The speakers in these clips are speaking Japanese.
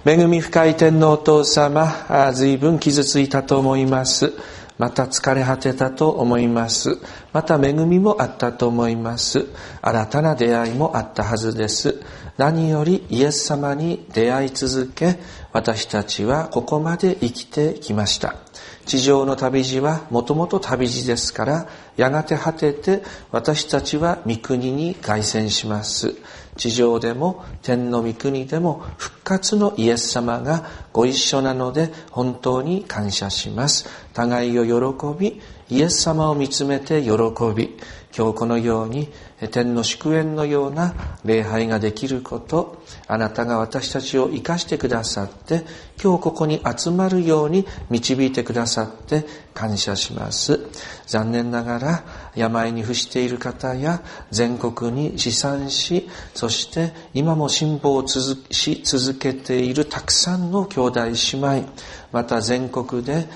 恵み深い天皇お父様、随分傷ついたと思います。また疲れ果てたと思います。また恵みもあったと思います。新たな出会いもあったはずです。何よりイエス様に出会い続け、私たちはここまで生きてきました。地上の旅路はもともと旅路ですから、やがて果てて私たちは御国に凱旋します。地上でも天の御国でも復活のイエス様がご一緒なので本当に感謝します。互いを喜び、イエス様を見つめて喜び、今日このように天の祝宴のような礼拝ができること、あなたが私たちを生かしてくださって、今日ここに集まるように導いてくださって感謝します。残念ながら病に伏している方や全国に持参し、そして今も辛抱をし続けているたくさんの兄弟姉妹、また全国で、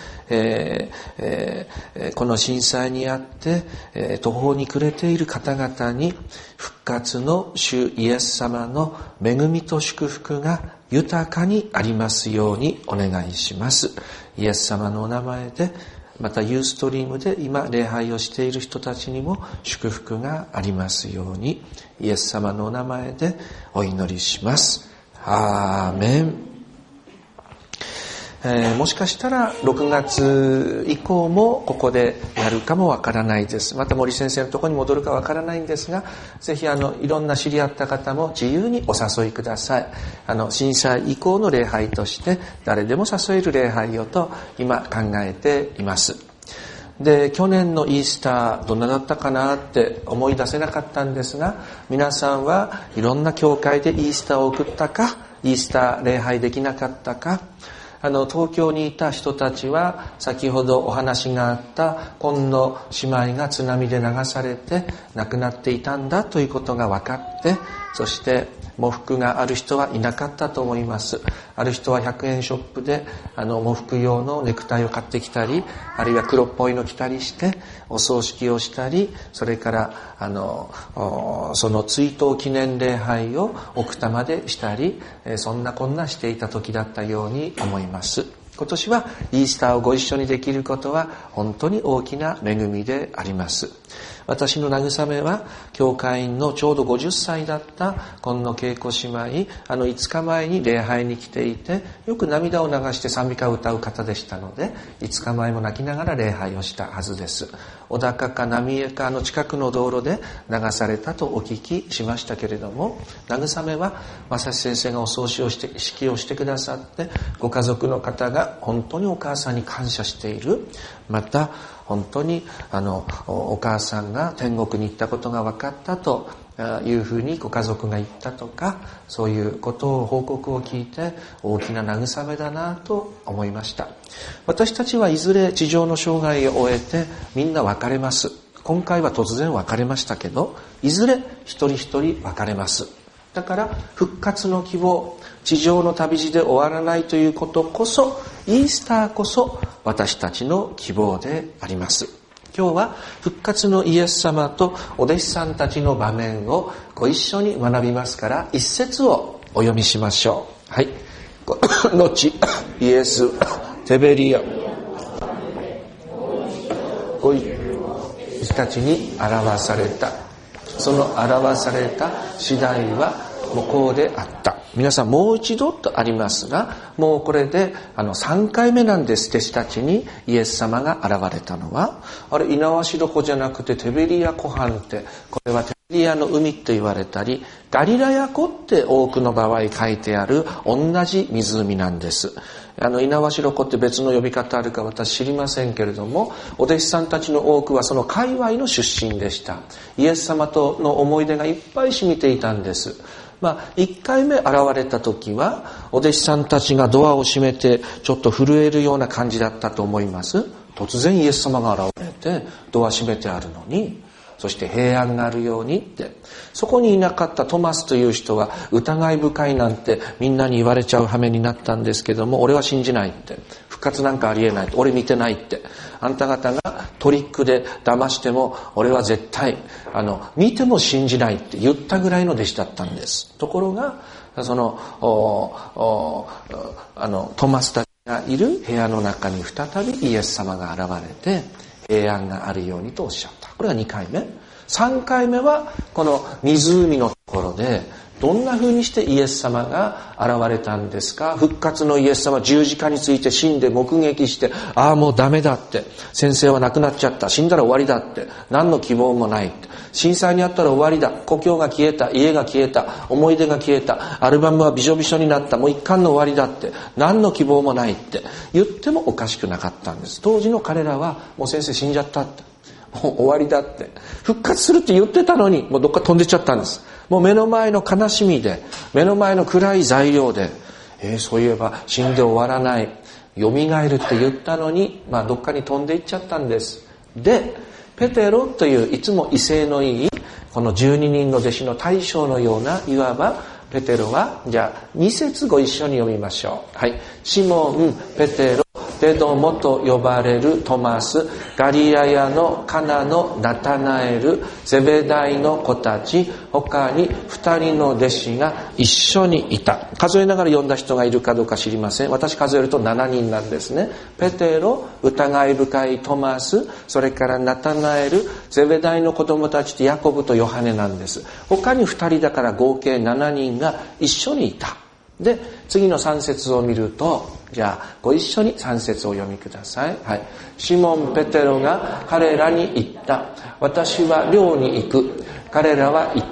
この震災にあって途方に暮れている方々に復活の主イエス様の恵みと祝福が豊かにありますようにお願いします。イエス様のお名前で、またユーストリームで今礼拝をしている人たちにも祝福がありますように、イエス様のお名前でお祈りします。アーメン。もしかしたら6月以降もここでやるかもわからないです。また森先生のところに戻るかわからないんですが、ぜひいろんな知り合った方も自由にお誘いください。震災以降の礼拝として誰でも誘える礼拝をと今考えています。で、去年のイースターどんなだったかなって思い出せなかったんですが、皆さんはいろんな教会でイースターを送ったか、イースター礼拝できなかったか、東京にいた人たちは先ほどお話があった今野姉妹が津波で流されて亡くなっていたんだということが分かって、そして喪服がある人はいなかったと思います。ある人は100円ショップで喪服用のネクタイを買ってきたり、あるいは黒っぽいの着たりしてお葬式をしたり、それからその追悼記念礼拝を奥多摩でしたり、そんなこんなしていた時だったように思います。今年はイースターをご一緒にできることは本当に大きな恵みであります。私の慰めは教会員のちょうど50歳だった今野恵子姉妹、5日前に礼拝に来ていて、よく涙を流して賛美歌を歌う方でしたので、5日前も泣きながら礼拝をしたはずです。小高か浪江か近くの道路で流されたとお聞きしましたけれども、慰めは正志先生がお葬式をしてくださって、ご家族の方が本当にお母さんに感謝している、また本当にお母さんが天国に行ったことが分かったというふうにご家族が言ったとか、そういうことを報告を聞いて大きな慰めだなと思いました。私たちはいずれ地上の生涯を終えてみんな別れます。今回は突然別れましたけど、いずれ一人一人別れます。だから復活の希望、地上の旅路で終わらないということこそ、イースターこそ私たちの希望であります。今日は復活のイエス様とお弟子さんたちの場面をご一緒に学びますから、一節をお読みしましょう。はい。後イエステベリアご弟子たちに表された。その表された次第はもうこうであった。皆さんもう一度とありますが、もうこれで3回目なんです。弟子たちにイエス様が現れたのは、あれ猪苗代湖じゃなくてテベリア湖畔って、これはテベリアの海と言われたり、ガリラヤ湖って多くの場合書いてある同じ湖なんです。猪苗代湖って別の呼び方あるか私知りませんけれども、お弟子さんたちの多くはその界隈の出身でした。イエス様との思い出がいっぱい染みていたんです。1回目現れた時はお弟子さんたちがドアを閉めてちょっと震えるような感じだったと思います。突然イエス様が現れてドア閉めてあるのに、そして平安があるようにって、そこにいなかったトマスという人は疑い深いなんてみんなに言われちゃう羽目になったんですけども、俺は信じないって、復活なんかありえないって、俺見てないって、あんた方がトリックで騙しても俺は絶対見ても信じないって言ったぐらいの弟子だったんです。ところがそのトマスたちがいる部屋の中に再びイエス様が現れて、平安があるようにとおっしゃった。これが2回目。3回目はこの湖のところで、どんな風にしてイエス様が現れたんですか。復活のイエス様、十字架について死んで目撃して、ああもうダメだって、先生は亡くなっちゃった、死んだら終わりだって、何の希望もないって、震災にあったら終わりだ、故郷が消えた、家が消えた、思い出が消えた、アルバムはびしょびしょになった、もう一巻の終わりだって、何の希望もないって言ってもおかしくなかったんです。当時の彼らはもう先生死んじゃったって、もう終わりだって、復活するって言ってたのに、もうどっか飛んでっちゃったんです。もう目の前の悲しみで、目の前の暗い材料で、そういえば死んで終わらない、蘇るって言ったのに、どっかに飛んでいっちゃったんです。で、ペテロといういつも威勢のいい、この12人の弟子の大将のような、いわばペテロは、じゃあ2節ご一緒に読みましょう。はい。シモン、ペテロ、デドモと呼ばれるトマス、ガリラヤのカナのナタナエル、ゼベダイの子たち、他に2人の弟子が一緒にいた。数えながら読んだ人がいるかどうか知りません。私数えると7人なんですね。ペテロ、疑い深いトマス、それからナタナエル、ゼベダイの子供たちとヤコブとヨハネなんです。他に2人だから合計7人が一緒にいた。で、次の3節を見ると、じゃあご一緒に3節をお読みください。はい。シモン・ペテロが彼らに言った。私は漁に行く。彼らは言った。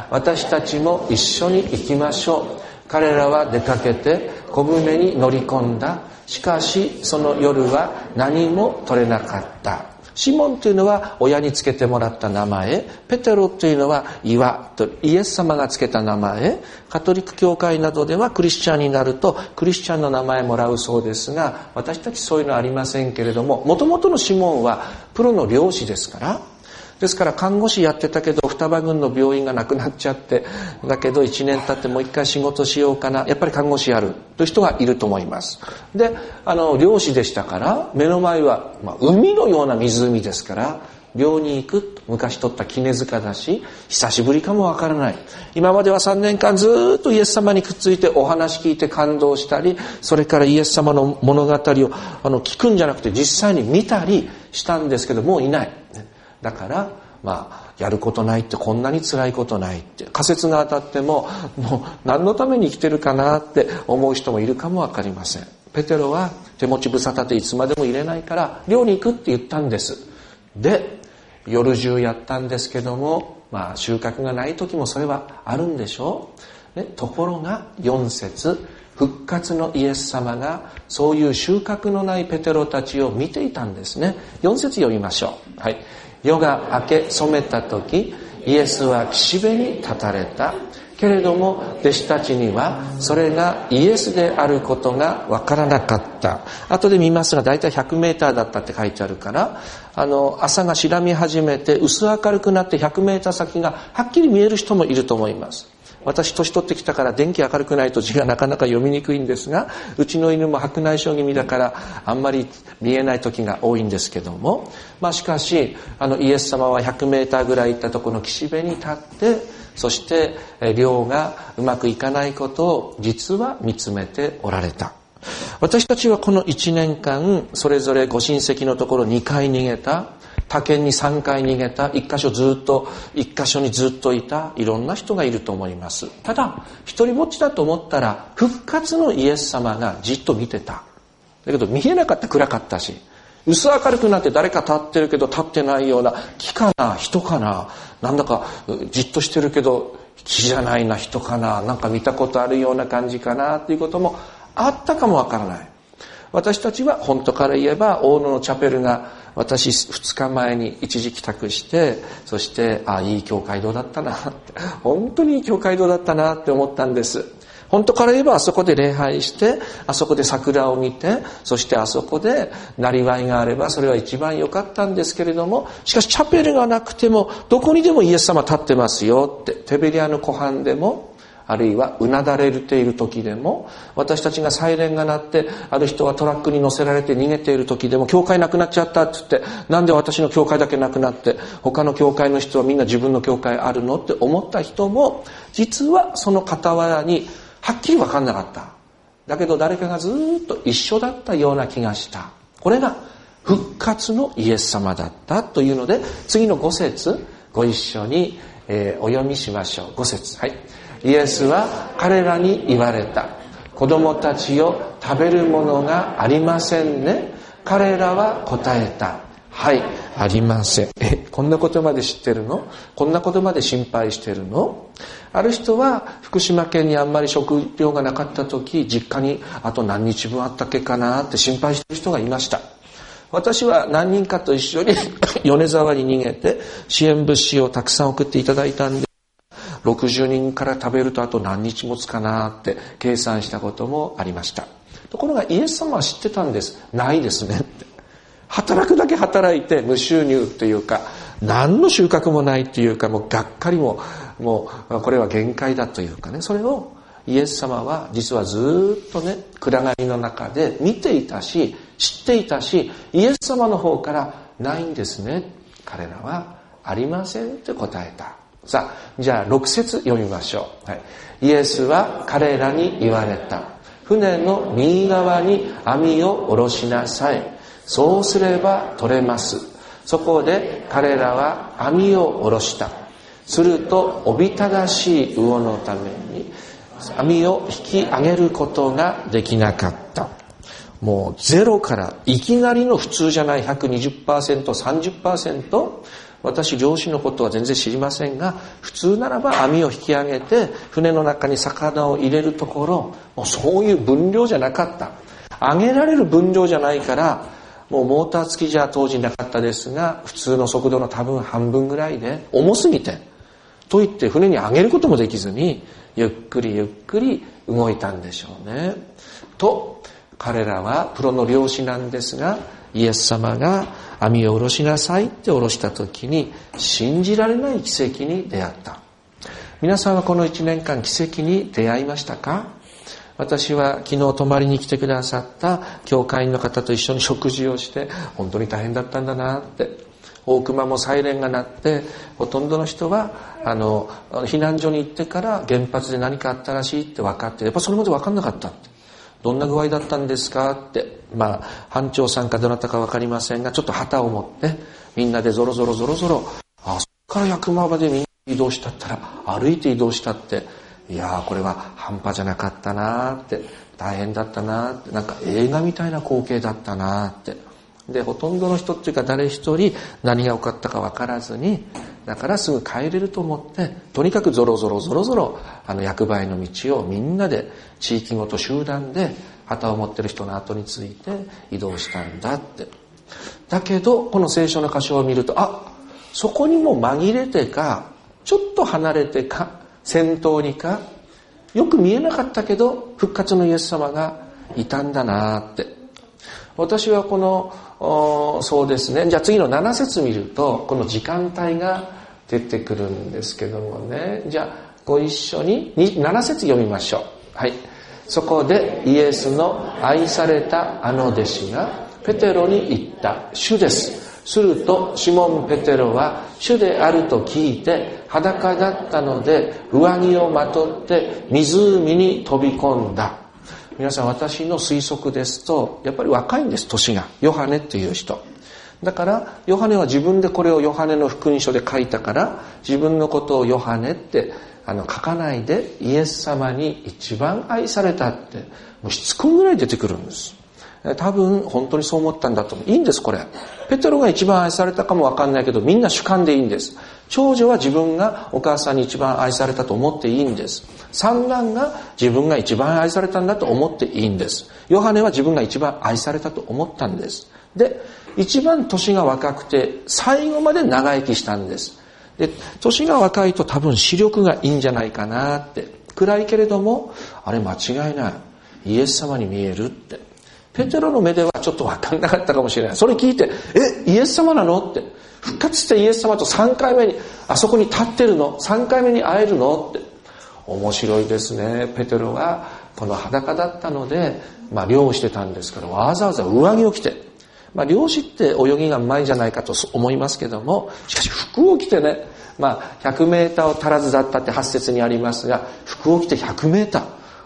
私たちも一緒に行きましょう。彼らは出かけて小舟に乗り込んだ。しかしその夜は何も取れなかった。シモンというのは親につけてもらった名前、ペテロというのは岩とイエス様がつけた名前、カトリック教会などではクリスチャンになるとクリスチャンの名前もらうそうですが、私たちそういうのはありませんけれども、もともとのシモンはプロの漁師ですから、ですから看護師やってたけど双葉郡の病院がなくなっちゃって、だけど1年経ってもう一回仕事しようかな、やっぱり看護師やるという人がいると思います。で、漁師でしたから目の前は、海のような湖ですから漁に行く、昔取った杵塚だし久しぶりかもわからない。今までは3年間ずっとイエス様にくっついてお話聞いて感動したり、それからイエス様の物語を聞くんじゃなくて実際に見たりしたんですけど、もういない。だからやることないって、こんなに辛いことないって、仮説が当たってももう何のために生きてるかなって思う人もいるかもわかりません。ペテロは手持ち無沙汰でいつまでも入れないから漁に行くって言ったんです。で、夜中やったんですけども、収穫がない時もそれはあるんでしょう、ね、ところが4節、復活のイエス様がそういう収穫のないペテロたちを見ていたんですね。4節読みましょう。はい。夜が明け染めた時、イエスは岸辺に立たれた。けれども弟子たちにはそれがイエスであることがわからなかった。後で見ますが、だいたい100メーターだったって書いてあるから、朝が白み始めて薄明るくなって100メーター先がはっきり見える人もいると思います。私年取ってきたから電気明るくないと字がなかなか読みにくいんですが、うちの犬も白内障気味だからあんまり見えない時が多いんですけども、しかしイエス様は100メーターぐらい行ったところの岸辺に立って、そして漁がうまくいかないことを実は見つめておられた。私たちはこの1年間それぞれご親戚のところ2回逃げた、他県に3回逃げた、一箇所にずっといた、いろんな人がいると思います。ただ一人ぼっちだと思ったら復活のイエス様がじっと見てた。だけど見えなかった、暗かったし、薄明るくなって誰か立ってるけど立ってないような、木かな人かな、なんだかじっとしてるけど木じゃないな、人かな、なんか見たことあるような感じかなということもあったかもわからない。私たちは本当から言えば大野のチャペルが私2日前に一時帰宅して、そしていい教会堂だったなって、本当にいい教会堂だったなって思ったんです。本当から言えばあそこで礼拝して、あそこで桜を見て、そしてあそこでなりわいがあればそれは一番良かったんですけれども、しかしチャペルがなくてもどこにでもイエス様立ってますよって、テベリアの湖畔でも、あるいはうなだれている時でも、私たちがサイレンが鳴ってある人がトラックに乗せられて逃げている時でも、教会なくなっちゃったって言って、なんで私の教会だけなくなって他の教会の人はみんな自分の教会あるのって思った人も、実はその傍らにはっきり分かんなかった。だけど誰かがずっと一緒だったような気がした。これが復活のイエス様だったというので、次の5節ご一緒に、お読みしましょう。5節、はい。イエスは彼らに言われた。子供たちよ、食べるものがありませんね。彼らは答えた。はい、ありません。こんなことまで知ってるの？こんなことまで心配してるの？ある人は福島県にあんまり食料がなかった時、実家にあと何日分あったっけかなって心配してる人がいました。私は何人かと一緒に米沢に逃げて支援物資をたくさん送っていただいたんで、60人から食べるとあと何日持つかなって計算したこともありました。ところがイエス様は知ってたんです。ないですねって。働くだけ働いて無収入っていうか、何の収穫もないっていうか、もうがっかりもうこれは限界だというかね、それをイエス様は実はずっとね、暗がりの中で見ていたし、知っていたし、イエス様の方からないんですね。彼らはありませんって答えた。さあ、じゃあ6節読みましょう。はい、イエスは彼らに言われた。船の右側に網を下ろしなさい。そうすれば取れます。そこで彼らは網を下ろした。するとおびただしい魚のために網を引き上げることができなかった。もうゼロからいきなりの普通じゃない 120%、30%、私漁師のことは全然知りませんが、普通ならば網を引き上げて船の中に魚を入れるところ、もうそういう分量じゃなかった。上げられる分量じゃないから、もうモーター付きじゃ当時なかったですが、普通の速度の多分半分ぐらいで重すぎて、と言って船に上げることもできずに、ゆっくりゆっくり動いたんでしょうね。と、彼らはプロの漁師なんですが、イエス様が網を下ろしなさいって下ろした時に、信じられない奇跡に出会った。皆さんはこの1年間奇跡に出会いましたか？私は昨日泊まりに来てくださった教会員の方と一緒に食事をして、本当に大変だったんだなって。大熊もサイレンが鳴って、ほとんどの人は避難所に行ってから原発で何かあったらしいって分かって、やっぱそれまで分かんなかったって。どんな具合だったんですかって、班長さんかどなたか分かりませんが、ちょっと旗を持ってみんなでゾロゾロ、そこから八熊までみんな移動したったら、歩いて移動したって、いやーこれは半端じゃなかったなーって、大変だったなーって、なんか映画みたいな光景だったなーって。で、ほとんどの人っていうか誰一人何が起こったか分からずに、だからすぐ帰れると思って、とにかくゾロゾロ役場への道をみんなで地域ごと集団で旗を持ってる人の後について移動したんだって。だけどこの聖書の箇所を見ると、そこにも紛れてかちょっと離れてか先頭にかよく見えなかったけど復活のイエス様がいたんだなって。私はこのそうですね、じゃあ次の7節見るとこの時間帯が出てくるんですけどもね、じゃあご一緒に7節読みましょう。はい。そこでイエスの愛されたあの弟子がペテロに言った。主です。するとシモン・ペテロは主であると聞いて裸だったので上着をまとって湖に飛び込んだ。皆さん、私の推測ですとやっぱり若いんです、年が。ヨハネっていう人だから、ヨハネは自分でこれをヨハネの福音書で書いたから、自分のことをヨハネって書かないでイエス様に一番愛されたってもうしつこいぐらい出てくるんです。多分本当にそう思ったんだと思う。いいんです、これ。ペテロが一番愛されたかもわかんないけど、みんな主観でいいんです。長女は自分がお母さんに一番愛されたと思っていいんです。三男が自分が一番愛されたんだと思っていいんです。ヨハネは自分が一番愛されたと思ったんです。で、一番年が若くて最後まで長生きしたんです。で、年が若いと多分視力がいいんじゃないかなって。暗いけれども、あれ間違いない。イエス様に見えるって。ペテロの目ではちょっと分かんなかったかもしれない。それ聞いて、イエス様なのって。復活してイエス様と3回目に、あそこに立ってるの ?3 回目に会えるのって。面白いですね。ペテロがこの裸だったので、漁をしてたんですから、わざわざ上着を着て。漁師って泳ぎがうまいんじゃないかと思いますけども、しかし服を着てね、100メーターを足らずだったって8節にありますが、服を着て100メーター。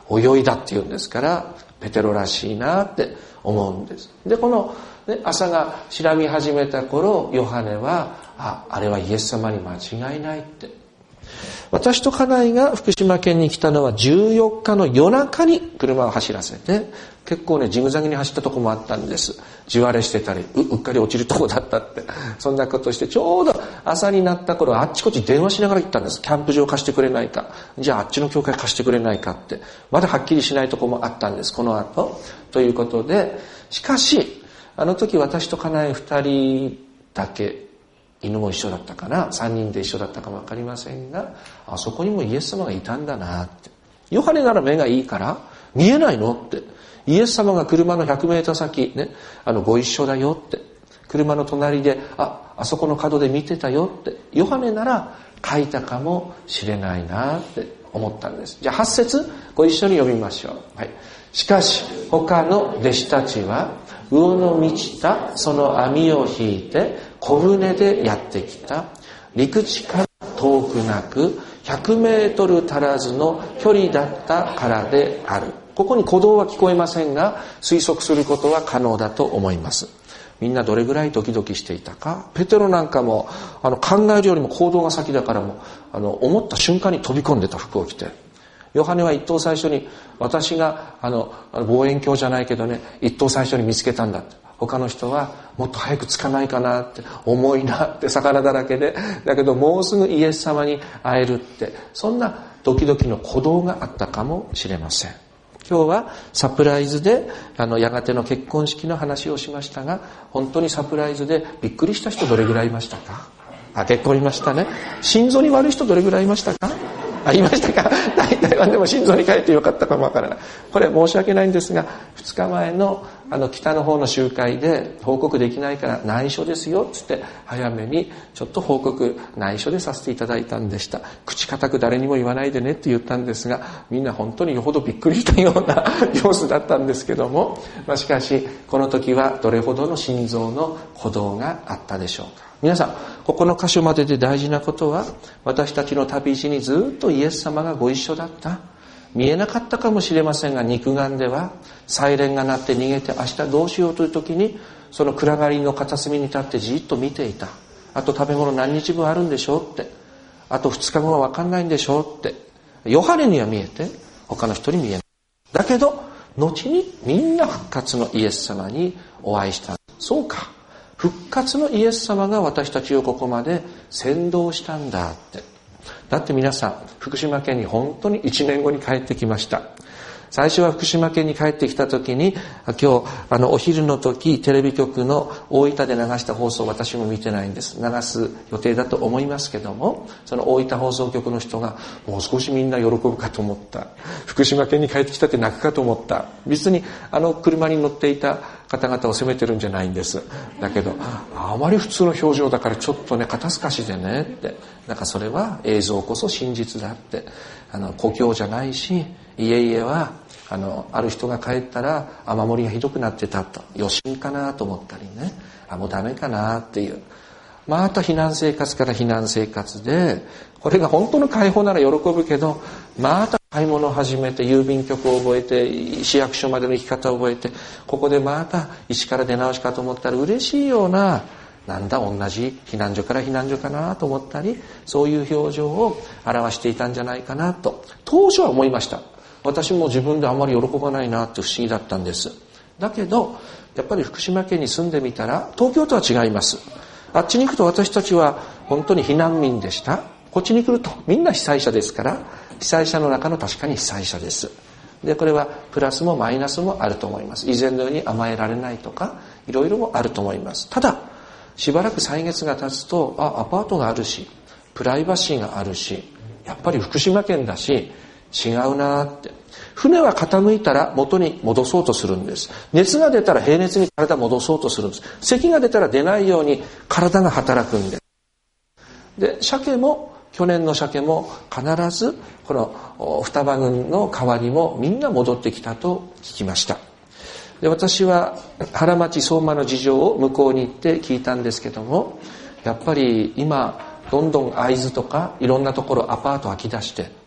泳いだっていうんですから、ペテロらしいなって思うんです。で、この、ね、朝が白み始めた頃、ヨハネは、あれはイエス様に間違いないって。私と家内が福島県に来たのは14日の夜中に車を走らせて、結構ね、ジグザグに走ったとこもあったんです。地割れしてたり、うっかり落ちるとこだったって。そんなことして、ちょうど朝になった頃、あっちこっち電話しながら行ったんです。キャンプ場貸してくれないか。じゃああっちの教会貸してくれないかって。まだはっきりしないとこもあったんです、この後。ということで、しかし、あの時私と家内2人だけ、犬も一緒だったかな、3人で一緒だったかもわかりませんが、あそこにもイエス様がいたんだなって。ヨハネなら目がいいから見えないのって。イエス様が車の100メートル先ね、ご一緒だよって。車の隣であそこの角で見てたよって。ヨハネなら書いたかもしれないなって思ったんです。じゃあ8節ご一緒に読みましょう。はい。しかし他の弟子たちは魚の満ちたその網を引いて小舟でやってきた。陸地から遠くなく100メートル足らずの距離だったからである。ここに鼓動は聞こえませんが、推測することは可能だと思います。みんなどれぐらいドキドキしていたか。ペテロなんかも考えるよりも行動が先だからも思った瞬間に飛び込んでた服を着て。ヨハネは一等最初に、私が望遠鏡じゃないけどね、一等最初に見つけたんだって。他の人はもっと早く着かないかなって、重いなって魚だらけで、だけどもうすぐイエス様に会えるって、そんなドキドキの鼓動があったかもしれません。今日はサプライズでやがての結婚式の話をしましたが、本当にサプライズでびっくりした人どれぐらいいましたか？結構いましたね。心臓に悪い人どれぐらいいましたか？いましたか？大体はでも心臓に帰ってよかったかもわからない。これ申し訳ないんですが、2日前の北の方の集会で報告できないから内緒ですよつって早めにちょっと報告内緒でさせていただいたんでした。口固く誰にも言わないでねって言ったんですが、みんな本当によほどびっくりしたような様子だったんですけども、しかしこの時はどれほどの心臓の鼓動があったでしょうか。皆さん、ここの箇所までで大事なことは、私たちの旅路にずっとイエス様がご一緒だった。見えなかったかもしれませんが、肉眼ではサイレンが鳴って逃げて明日どうしようという時に、その暗がりの片隅に立ってじっと見ていた。あと食べ物何日分あるんでしょうって。あと2日後は分かんないんでしょうって。ヨハネには見えて、他の人に見えない。だけど、後にみんな復活のイエス様にお会いした。そうか。復活のイエス様が私たちをここまで先導したんだって。だって皆さん、福島県に本当に1年後に帰ってきました。最初は福島県に帰ってきた時に、今日お昼の時テレビ局の大分で流した放送、私も見てないんです。流す予定だと思いますけども、その大分放送局の人がもう少しみんな喜ぶかと思った。福島県に帰ってきたって泣くかと思った。別に車に乗っていた方々を責めてるんじゃないんです。だけどあまり普通の表情だからちょっとね肩透かしでねって、それは映像こそ真実だって、故郷じゃないし、家々はある人が帰ったら雨漏りがひどくなってたと、余震かなと思ったりね、もうダメかなっていう、また避難生活から避難生活で、これが本当の解放なら喜ぶけど、また買い物を始めて郵便局を覚えて市役所までの行き方を覚えて、ここでまた一から出直しかと思ったら嬉しいような、なんだ同じ避難所から避難所かなと思ったり、そういう表情を表していたんじゃないかなと当初は思いました。私も自分であまり喜ばないなって不思議だったんです。だけどやっぱり福島県に住んでみたら東京とは違います。あっちに行くと私たちは本当に避難民でした。こっちに来るとみんな被災者ですから、被災者の中の確かに被災者です。でこれはプラスもマイナスもあると思います。以前のように甘えられないとかいろいろもあると思います。ただしばらく歳月が経つと、アパートがあるしプライバシーがあるし、やっぱり福島県だし違うなって。船は傾いたら元に戻そうとするんです。熱が出たら平熱に体を戻そうとするんです。咳が出たら出ないように体が働くんです。で鮭も、去年の鮭も必ずこの双葉郡の川にもみんな戻ってきたと聞きました。で私は原町相馬の事情を向こうに行って聞いたんですけども、やっぱり今どんどん会津とかいろんなところアパート空き出して、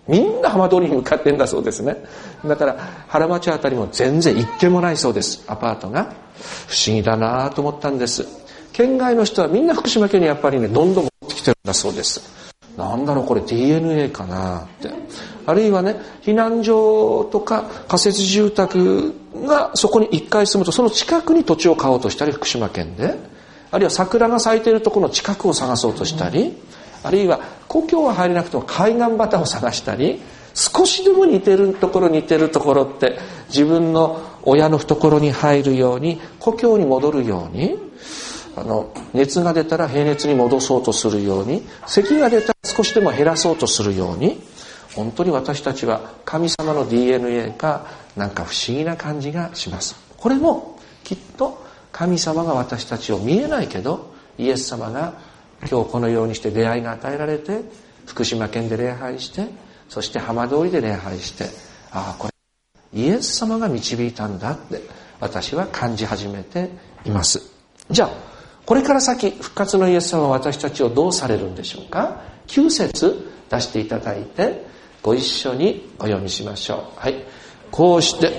みんな浜通りに向かってんだそうですね。だから原町あたりも全然一軒もないそうです、アパートが。不思議だなと思ったんです。県外の人はみんな福島県にやっぱりねどんどん持ってきてるんだそうです。なんだろうこれ DNA かなって。あるいはね避難所とか仮設住宅がそこに一回住むとその近くに土地を買おうとしたり、福島県であるいは桜が咲いているところの近くを探そうとしたり、あるいは故郷は入れなくても海岸端を探したり、少しでも似てるところって自分の親の懐に入るように、故郷に戻るように、熱が出たら平熱に戻そうとするように、咳が出たら少しでも減らそうとするように、本当に私たちは神様の DNA がなんか不思議な感じがします。これもきっと神様が私たちを見えないけど、イエス様が今日このようにして出会いが与えられて、福島県で礼拝して、そして浜通りで礼拝して、ああこれイエス様が導いたんだって私は感じ始めています。じゃあこれから先復活のイエス様は私たちをどうされるんでしょうか。9節出していただいてご一緒にお読みしましょう。はい、こうして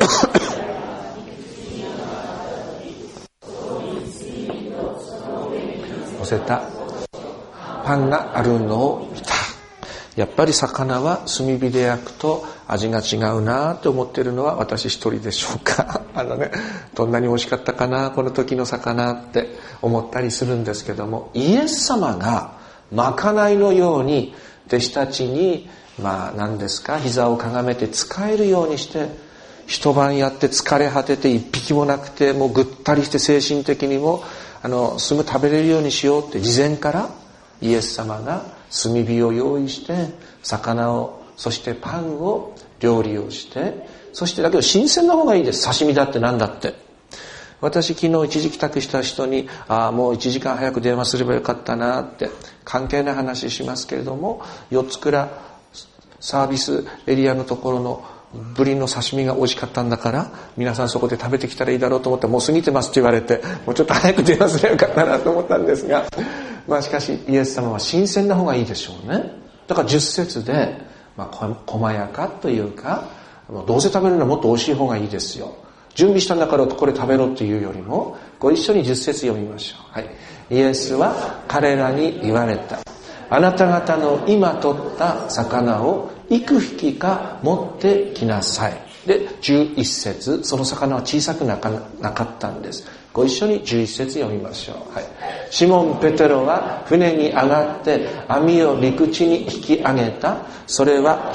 乗せたパンがあるのを見た。やっぱり魚は炭火で焼くと味が違うなって思ってるのは私一人でしょうか。どんなに美味しかったかなこの時の魚って思ったりするんですけども、イエス様がまかないのように弟子たちに何ですか、膝をかがめて使えるようにして、一晩やって疲れ果てて一匹もなくてもうぐったりして精神的にもすぐ食べれるようにしようって事前からイエス様が炭火を用意して魚をそしてパンを料理をして、そしてだけど新鮮な方がいいです。刺身だってなんだって。私昨日一時帰宅した人にもう1時間早く電話すればよかったなって関係ない話しますけれども、四つ倉サービスエリアのところのブリの刺身が美味しかったんだから皆さんそこで食べてきたらいいだろうと思って、もう過ぎてますって言われて、もうちょっと早く電話すればよかったなと思ったんですが、しかしイエス様は新鮮な方がいいでしょうね。だから10節で、細やかというか、どうせ食べるのはもっと美味しい方がいいですよ、準備したんだからこれ食べろっていうよりも、ご一緒に10節読みましょう。はい、イエスは彼らに言われた。あなた方の今取った魚を幾匹か持ってきなさい。で11節、その魚は小さくなかったんです。ご一緒に11節読みましょう。はい、シモン・ペテロは船に上がって網を陸地に引き上げた。それは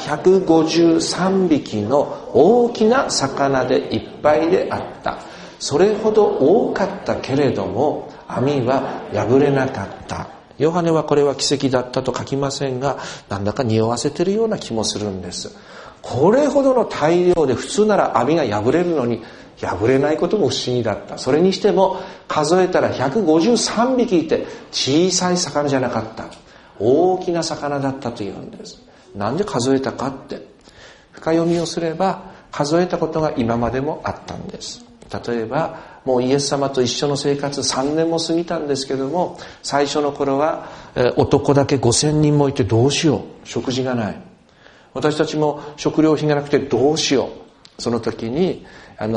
153匹の大きな魚でいっぱいであった。それほど多かったけれども網は破れなかった。ヨハネはこれは奇跡だったと書きませんが、なんだか匂わせてるような気もするんです。これほどの大量で普通なら網が破れるのに破れないことも不思議だった。それにしても数えたら153匹いて小さい魚じゃなかった、大きな魚だったというんです。なんで数えたかって、深読みをすれば数えたことが今までもあったんです。例えばもうイエス様と一緒の生活3年も過ぎたんですけども、最初の頃は男だけ5000人もいてどうしよう、食事がない、私たちも食料品がなくてどうしよう。その時に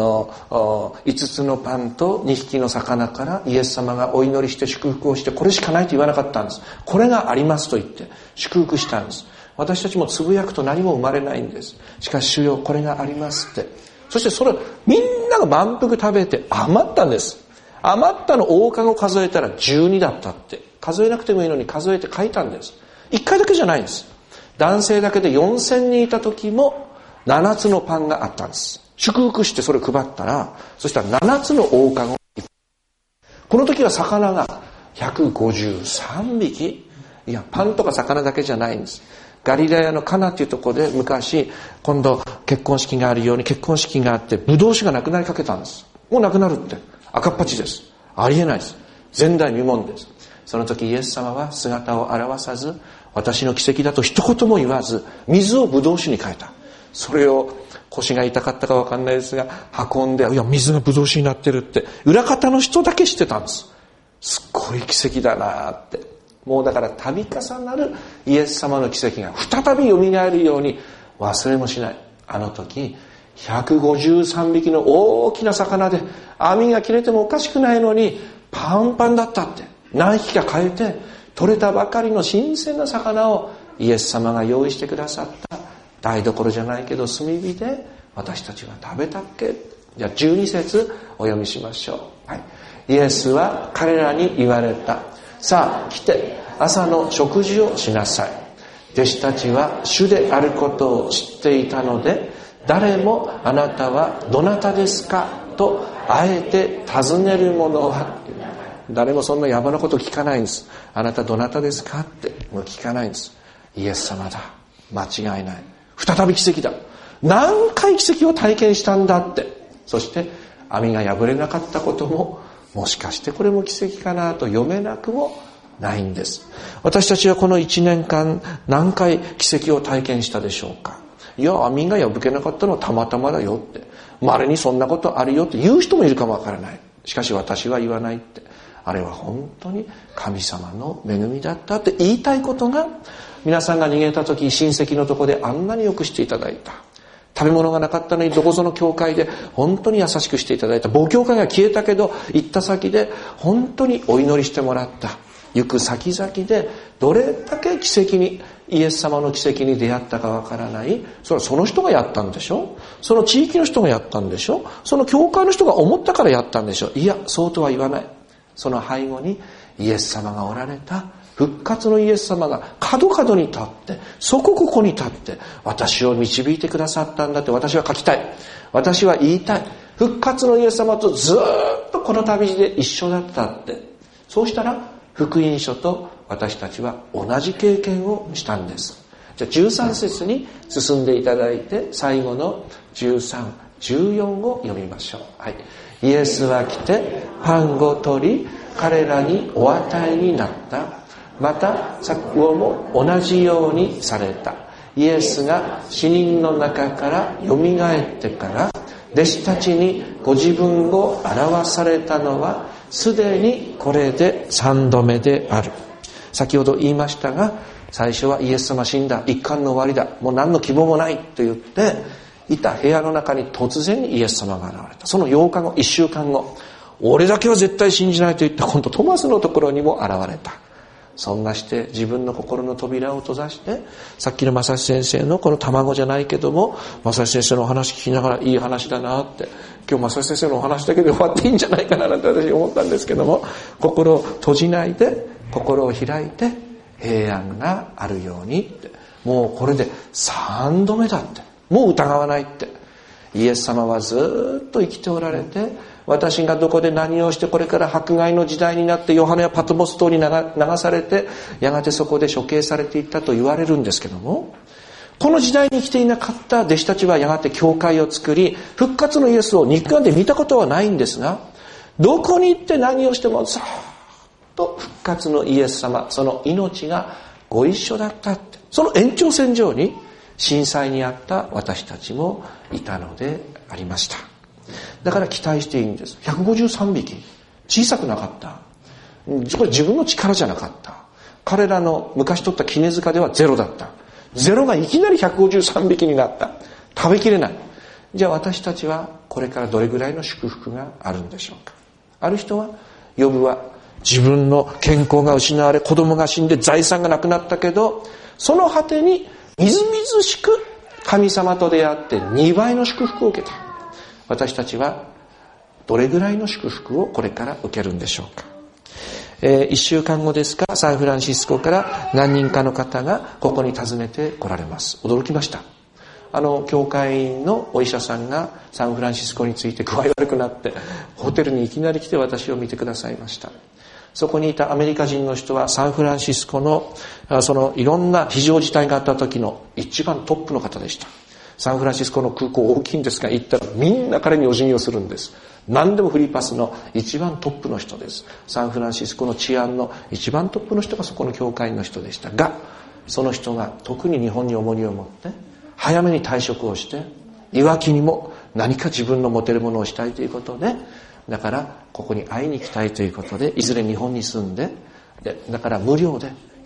5つのパンと2匹の魚からイエス様がお祈りして祝福をして、これしかないと言わなかったんです。これがありますと言って祝福したんです。私たちもつぶやくと何も生まれないんです。しかし主よこれがありますって、そしてそれみんなが満腹食べて余ったんです。余ったの大籠数えたら12だったって、数えなくてもいいのに数えて書いたんです。1回だけじゃないんです。男性だけで4000人いた時も7つのパンがあったんです。祝福してそれ配ったら、そしたら7つの大籠、この時は魚が153匹。いやパンとか魚だけじゃないんです。ガリラヤのカナっていうところで昔今度結婚式があるように結婚式があって、ブドウ酒がなくなりかけたんです。もうなくなるって赤っ恥です。ありえないです。前代未聞です。その時イエス様は姿を現さず、私の奇跡だと一言も言わず水をブドウ酒に変えた。それを腰が痛かったか分かんないですが運んで、いや水がブドウ酒になってるって裏方の人だけ知ってたんです。すっごい奇跡だなって。もうだから度重なるイエス様の奇跡が再び蘇るように、 忘れもしない。あの時153匹の大きな魚で網が切れてもおかしくないのにパンパンだったって、何匹か変えて取れたばかりの新鮮な魚をイエス様が用意してくださった台所じゃないけど炭火で私たちは食べたっけ。じゃあ12節お読みしましょう。はい、イエスは彼らに言われた。さあ来て朝の食事をしなさい。弟子たちは主であることを知っていたので、誰もあなたはどなたですかとあえて尋ねる者は、誰もそんな野暮なこと聞かないんです。あなたどなたですかってもう聞かないんです。イエス様だ、間違いない、再び奇跡だ、何回奇跡を体験したんだって。そして網が破れなかったことも、もしかしてこれも奇跡かなと読めなくもないんです。私たちはこの1年間何回奇跡を体験したでしょうか。いや、網が破けなかったのはたまたまだよって、稀にそんなことあるよって言う人もいるかもわからない。しかし私は言わないって、あれは本当に神様の恵みだったって言いたいことが、皆さんが逃げた時親戚のとこであんなによくしていただいた、食べ物がなかったのにどこぞの教会で本当に優しくしていただいた、母教会が消えたけど行った先で本当にお祈りしてもらった、行く先々でどれだけ奇跡に、イエス様の奇跡に出会ったかわからない。それはその人がやったんでしょ、その地域の人がやったんでしょ、その教会の人が思ったからやったんでしょ。いや、そうとは言わない。その背後にイエス様がおられた、復活のイエス様が角々に立って、そこここに立って私を導いてくださったんだって私は書きたい。私は言いたい。復活のイエス様とずっとこの旅路で一緒だったって。そうしたら福音書と私たちは同じ経験をしたんです。じゃあ13節に進んでいただいて、最後の13、14を読みましょう。はい。イエスは来てパンを取り彼らにお与えになった。また錯誤も同じようにされた。イエスが死人の中からよみがえってから弟子たちにご自分を表されたのはすでにこれで3度目である。先ほど言いましたが、最初はイエス様死んだ、一巻の終わりだ、もう何の希望もないと言っていた部屋の中に突然にイエス様が現れた。その8日後、1週間後、俺だけは絶対信じないと言った今度トマスのところにも現れた。そんなして自分の心の扉を閉ざして、さっきの正志先生のこの卵じゃないけども、正志先生のお話聞きながらいい話だなって、今日正志先生のお話だけで終わっていいんじゃないかななんて私思ったんですけども、心を閉じないで心を開いて平安があるようにって、もうこれで3度目だって、もう疑わないって。イエス様はずっと生きておられて、私がどこで何をしてこれから迫害の時代になってヨハネはパトモス島に流されて、やがてそこで処刑されていったと言われるんですけども、この時代に生きていなかった弟子たちはやがて教会を作り、復活のイエスを肉眼で見たことはないんですが、どこに行って何をしてもずっと復活のイエス様、その命がご一緒だったって、その延長線上に震災にあった私たちもいたのでありました。だから期待していいんです。153匹、小さくなかった。これ自分の力じゃなかった。彼らの昔取った杵塚ではゼロだった。ゼロがいきなり153匹になった。食べきれない。じゃあ私たちはこれからどれぐらいの祝福があるんでしょうか。ある人は、ヨブは自分の健康が失われ、子供が死んで財産がなくなったけど、その果てにみずみずしく神様と出会って2倍の祝福を受けた。私たちはどれぐらいの祝福をこれから受けるんでしょうか。1週間後ですか、サンフランシスコから何人かの方がここに訪ねて来られます。驚きました。教会のお医者さんがサンフランシスコについて具合悪くなってホテルにいきなり来て私を見てくださいました。そこにいたアメリカ人の人はサンフランシスコのそのいろんな非常事態があった時の一番トップの方でした。サンフランシスコの空港大きいんですが、行ったらみんな彼にお辞儀をするんです。何でもフリーパスの一番トップの人です。サンフランシスコの治安の一番トップの人がそこの教会の人でしたが、その人が特に日本に重荷を持って早めに退職をして、いわきにも何か自分の持てるものをしたいということで、だからここに会いに行きたいということで、いずれ日本に住んで、だから無料で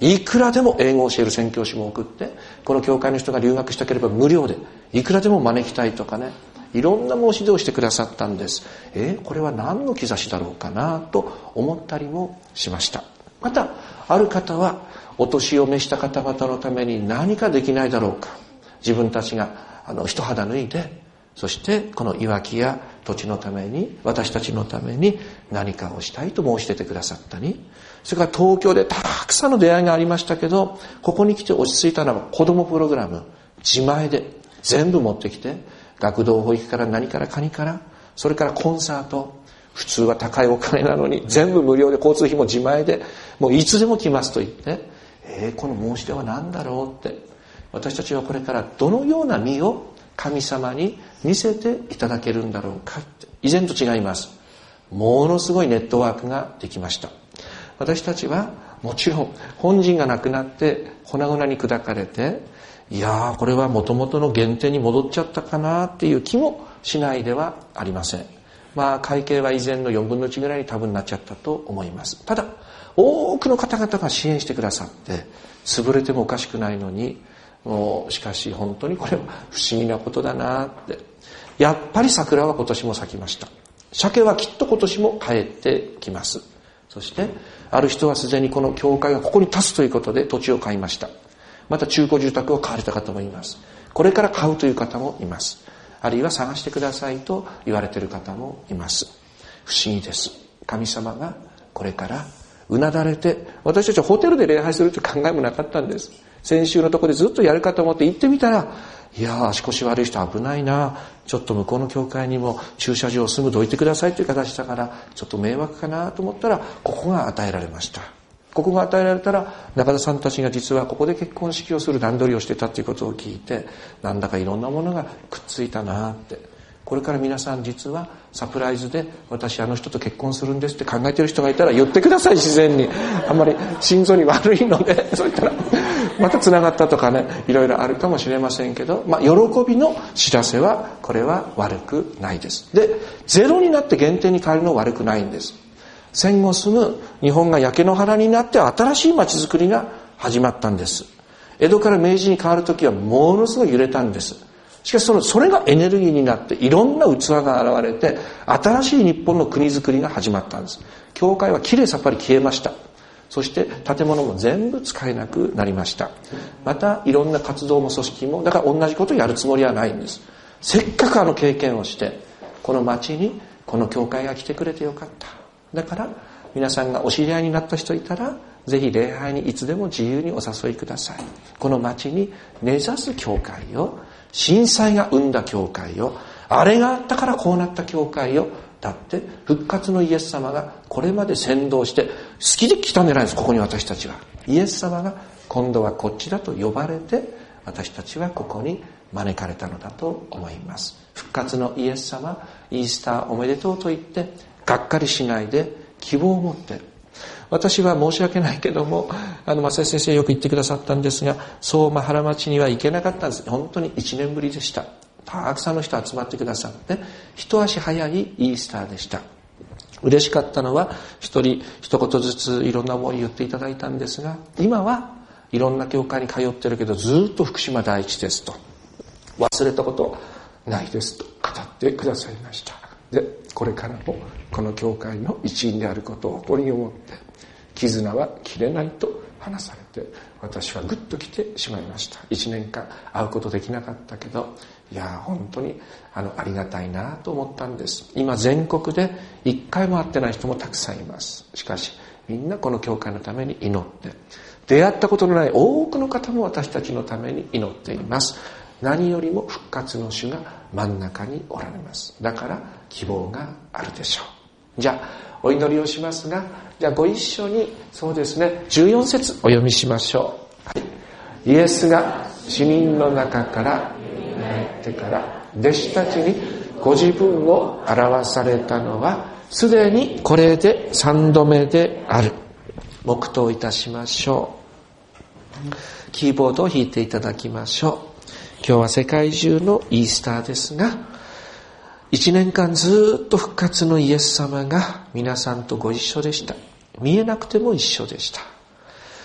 いくらでも英語を教える宣教師も送って、この教会の人が留学したければ無料でいくらでも招きたいとかね、いろんな申し出をしてくださったんです。これは何の兆しだろうかなと思ったりもしました。またある方は、お年を召した方々のために何かできないだろうか、自分たちが一肌脱いで、そしてこのいわきや土地のために、私たちのために何かをしたいと申し出てくださったり、それから東京でたくさんの出会いがありましたけど、ここに来て落ち着いたのは子供プログラム自前で全部持ってきて、学童保育から何からかにから、それからコンサート、普通は高いお金なのに全部無料で、交通費も自前で、もういつでも来ますと言って、この申し出は何だろうって、私たちはこれからどのような身を神様に見せていただけるんだろうかって。以前と違います。ものすごいネットワークができました。私たちはもちろん本人が亡くなって粉々に砕かれて、これは元々の原点に戻っちゃったかなっていう気もしないではありません。会計は以前の4分の1ぐらいに多分なっちゃったと思います。ただ多くの方々が支援してくださって、潰れてもおかしくないのに、しかし本当にこれは不思議なことだなって。やっぱり桜は今年も咲きました。鮭はきっと今年も帰ってきます。そしてある人はすでにこの教会がここに立つということで土地を買いました。また中古住宅を買われた方もいます。これから買うという方もいます。あるいは探してくださいと言われている方もいます。不思議です。神様がこれからうなだれて、私たちはホテルで礼拝するという考えもなかったんです。先週のところでずっとやるかと思って行ってみたら、足腰悪い人危ないな、ちょっと向こうの教会にも駐車場すぐどいてくださいという形だからちょっと迷惑かなと思ったら、ここが与えられました。ここが与えられたら、中田さんたちが実はここで結婚式をする段取りをしてたということを聞いて、なんだかいろんなものがくっついたなって。これから皆さん実はサプライズで、私あの人と結婚するんですって考えている人がいたら言ってください。自然に。あんまり心臓に悪いので、そう言ったらまた繋がったとかね、いろいろあるかもしれませんけど、喜びの知らせはこれは悪くないです。で、ゼロになって原点に変えるのは悪くないんです。戦後すぐ日本が焼け野原になって新しい街づくりが始まったんです。江戸から明治に変わるときはものすごい揺れたんです。しかしそれがエネルギーになって、いろんな器が現れて、新しい日本の国づくりが始まったんです。教会はきれいさっぱり消えました。そして建物も全部使えなくなりました。またいろんな活動も組織も、だから同じことをやるつもりはないんです。せっかく経験をして、この町にこの教会が来てくれてよかった。だから皆さんがお知り合いになった人いたら、ぜひ礼拝にいつでも自由にお誘いください。この町に根ざす教会を、震災が生んだ教会を、あれがあったからこうなった教会を、だって復活のイエス様がこれまで先導して好きで来たんじゃないです。ここに私たちはイエス様が今度はこっちだと呼ばれて、私たちはここに招かれたのだと思います。復活のイエス様、イースターおめでとうと言ってがっかりしないで希望を持って、私は申し訳ないけども、正井先生よく言ってくださったんですが、相馬原町には行けなかったんです。本当に1年ぶりでした。たくさんの人集まってくださって、一足早いイースターでした。嬉しかったのは、一人一言ずついろんな思いを言っていただいたんですが、今はいろんな教会に通ってるけどずっと福島第一ですと、忘れたことないですと語ってくださいました。で、これからもこの教会の一員であることを誇りに思って、絆は切れないと話されて、私はグッと来てしまいました。1年間会うことできなかったけど、本当にありがたいなと思ったんです。今全国で1回も会ってない人もたくさんいます。しかしみんなこの教会のために祈って、出会ったことのない多くの方も私たちのために祈っています。何よりも復活の主が真ん中におられます。だから希望があるでしょう。じゃあお祈りをしますが、じゃあご一緒にそうですね、14節お読みしましょう。はい、イエスが死人の中から帰ってから弟子たちにご自分を表されたのはすでにこれで3度目である。黙祷いたしましょう。キーボードを弾いていただきましょう。今日は世界中のイースターですが、1年間ずっと復活のイエス様が皆さんとご一緒でした。見えなくても一緒でした。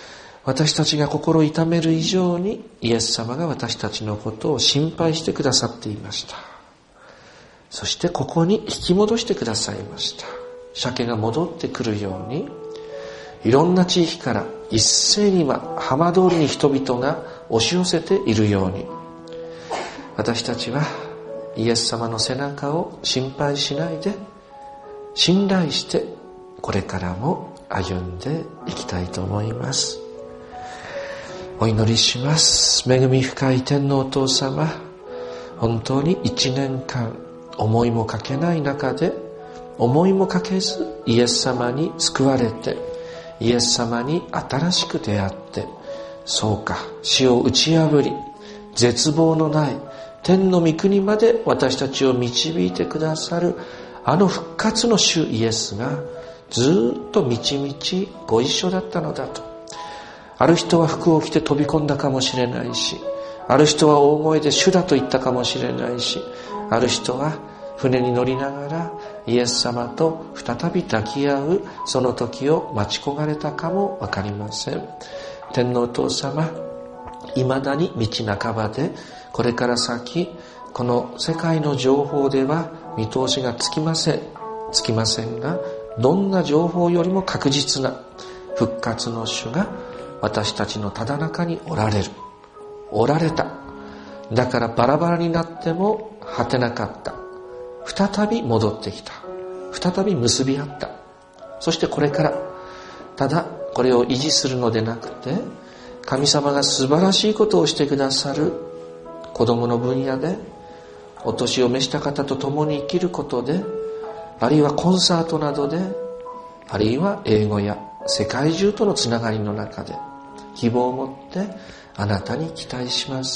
私たちが心を痛める以上にイエス様が私たちのことを心配してくださっていました。そしてここに引き戻してくださいました。鮭が戻ってくるように、いろんな地域から一斉に今浜通りに人々が押し寄せているように、私たちはイエス様の背中を心配しないで、信頼してこれからも歩んでいきたいと思います。お祈りします。恵み深い天のお父様、本当に1年間思いもかけない中で、思いもかけずイエス様に救われて、イエス様に新しく出会って、そうか、死を打ち破り、絶望のない天の御国まで私たちを導いてくださるあの復活の主イエスがずっとみちみちご一緒だったのだと。ある人は服を着て飛び込んだかもしれないし、ある人は大声で主だと言ったかもしれないし、ある人は船に乗りながらイエス様と再び抱き合うその時を待ち焦がれたかもわかりません。天のお父様、未だに道半ばで、これから先この世界の情報では見通しがつきませんが、どんな情報よりも確実な復活の主が私たちのただ中におられた。だからバラバラになっても果てなかった。再び戻ってきた。再び結び合った。そしてこれからただこれを維持するのでなくて、神様が素晴らしいことをしてくださる子供の分野で、お年を召した方と共に生きることで、あるいはコンサートなどで、あるいは英語や世界中とのつながりの中で希望を持ってあなたに期待します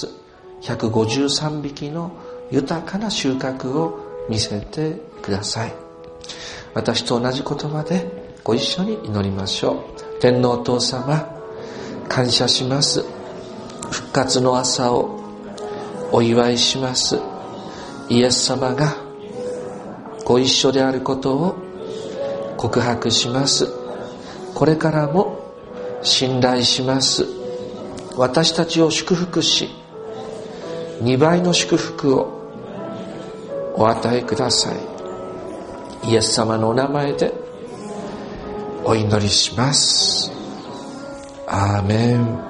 。153匹の豊かな収穫を見せてください。私と同じ言葉でご一緒に祈りましょう。天のお父様、感謝します。復活の朝をお祝いします。イエス様がご一緒であることを告白します。これからも信頼します。私たちを祝福し、2倍の祝福をお与えください。イエス様のお名前でお祈りします。アーメン。